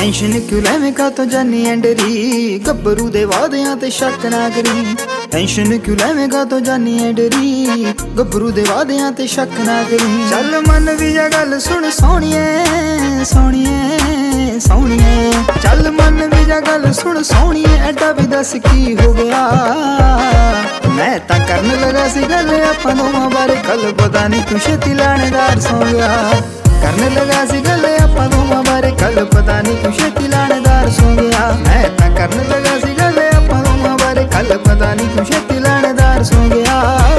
Tension ਕਿਉਂ ਲੈਵੇਂ ਕਾਤੋਂ ਜਾਨੀ ਐ ਡਰੀ, ਗੱਭਰੂ ਦੇ ਵਾਦਿਆਂ ਤੇ ਸ਼ੱਕ ਨਾ ਕਰੀ। ਟੈਨਸ਼ਨ ਕਿਉਂ ਲੈਵੇਂ ਕਾਤੋਂ ਜਾਨੀ ਐ ਡਰੀ, ਗੱਭਰੂ ਦੇ ਵਾਦਿਆਂ ਤੇ ਸ਼ੱਕ ਨਾ ਕਰੀ। ਚੱਲ ਮਨ ਵੀ ਜਾ ਗੱਲ ਸੁਣ ਸੋਹਣੀਏ ਸੋਹਣੀਏ ਸੋਹਣੀਏ, ਚੱਲ ਮਨ ਵੀ ਜਾ ਗੱਲ ਸੁਣ ਸੋਹਣੀਏ, ਐਡਾ ਵੀ ਦੱਸ ਕੀ ਹੋ ਗਿਆ। ਮੈਂ ਤਾਂ ਕਰਨ ਲਗਾ ਸੀ ਗੱਲ ਆਪਾਂ ਦੋਵਾਂ ਬਾਰੇ, ਕੱਲ ਪਤਾ ਨਹੀਂ ਤੂੰ ਛੇਤੀ ਲਾਣੇਦਾਰ ਸੌ ਗਿਆ। ਕਰਨ ਲਗਾ ਸੀ ਗੱਲ ਆਪਾਂ ਦੋਵਾਂ ਬਾਰੇ, ਕੱਲ ਪਤਾ ਨਹੀਂ ਤੂੰ ਛੇਤੀ ਲਾਣੇਦਾਰ ਸੌ ਗਿਆ। ਮੈਂ ਤਾਂ ਕਰਨ ਲਗਾ ਸੀ ਗੱਲ ਆਪਾਂ ਦੋਵਾਂ ਬਾਰੇ, ਕੱਲ ਪਤਾ ਨਹੀਂ ਤੂੰ ਛੇਤੀ ਲਾਣੇਦਾਰ ਸੌ ਗਿਆ।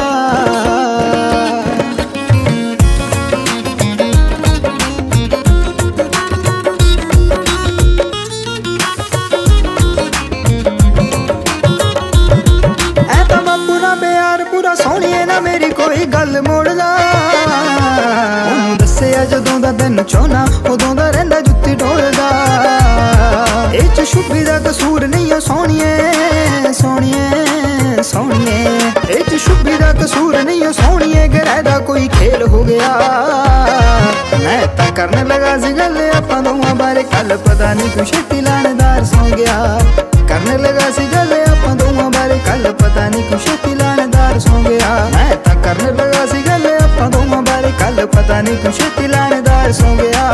ਪੂਰਾ ਸੋਹਣੀਏ ਨਾ ਮੇਰੀ ਕੋਈ ਗੱਲ ਮੋੜਦਾ, ਉਹਨੂੰ ਦੱਸਿਆ ਜਦੋਂ ਦਾ ਦਿਨ ਚੋਨਾ ਉਦੋਂ ਦਾ ਰਹਿੰਦਾ ਜੁੱਤੀ ਢੋਲਦਾ। ਇਹ ਚ ਸ਼ੁਭੀ ਦਾ ਕਸੂਰ ਨਹੀਂ ਓ ਸੋਹਣੀਏ ਸੋਹਣੀਏ ਸੋਹਣੀਏ, ਇਹ ਚ ਸ਼ੁਭੀ ਦਾ ਕਸੂਰ ਨਹੀਂ ਓ ਸੋਹਣੀਏ, ਗਹਿ ਦਾ ਕੋਈ ਖੇਲ ਹੋ ਗਿਆ। ਮੈਂ ਤਾਂ ਕਰਨ ਲਗਾ ਸੀ ਗੱਲ ਆਪਾਂ ਦੋਵਾਂ ਬਾਰੇ, ਕੱਲ ਪਤਾ ਨਹੀਂ ਤੂੰ ਛੇਤੀ ਲਾਣੇਦਾਰ ਸੌ ਗਿਆ। ਕਰਨ ਲਗਾ ਸੀ ਗੱਲ ਆਪਾਂ ਦੋਵਾਂ ਬਾਰੇ, ਕੱਲ ਪਤਾ ਨਹੀਂ ਤੂੰ ਛੇਤੀ ਲਾਣੇਦਾਰ ਸੌ ਗਿਆ। ਮੈਂ ਤਾਂ ਕਰਨ ਲਗਾ ਸੀ ਗੱਲ ਆਪਾਂ ਦੋਵਾਂ ਬਾਰੇ, ਕੱਲ ਪਤਾ ਨਹੀਂ ਤੂੰ ਛੇਤੀ ਲਾਣੇਦਾਰ ਸੌ ਗਿਆ।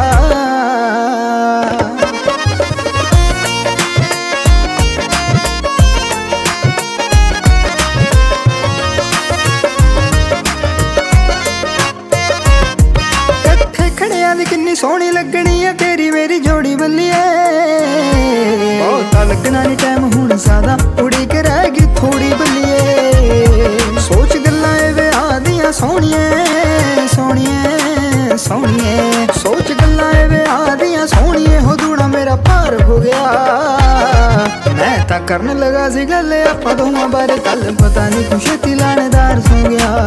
ਕਿੰਨੀ ਸੋਹਣੀ ਲੱਗਣੀ ਆ ਤੇਰੀ ਮੇਰੀ ਜੋੜੀ ਬੱਲੀਏ, ਬਹੁਤਾ ਲੱਗਣਾ ਨੀ ਟਾਈਮ ਹੁਣ ਜ਼ਿਆਦਾ, ਉਡੀਕ ਰਹਿ ਗਈ ਥੋੜੀ ਬੱਲੀਏ। ਸੋਚ ਗੱਲਾਂ ਇਹ ਵਿਆਹ ਦੀਆਂ ਸੋਹਣੀਏ ਸੋਹਣੀਏ ਸੋਹਣੀਏ, ਸੋਚ ਗੱਲਾਂ ਇਹ ਵਿਆਹ ਦੀਆਂ ਸੋਹਣੀਏ, ਹੋ ਦੂਣਾ ਮੇਰਾ ਪਾਰ ਹੋ ਗਿਆ। ਮੈਂ ਤਾਂ ਕਰਨ ਲਗਾ ਸੀ ਗੱਲ ਆਪਾਂ ਦੋਵਾਂ ਬਾਰੇ, ਕੱਲ ਪਤਾ ਨਹੀਂ ਤੂੰ ਛੇਤੀ ਲਾਣੇਦਾਰ ਸੌ ਗਿਆ।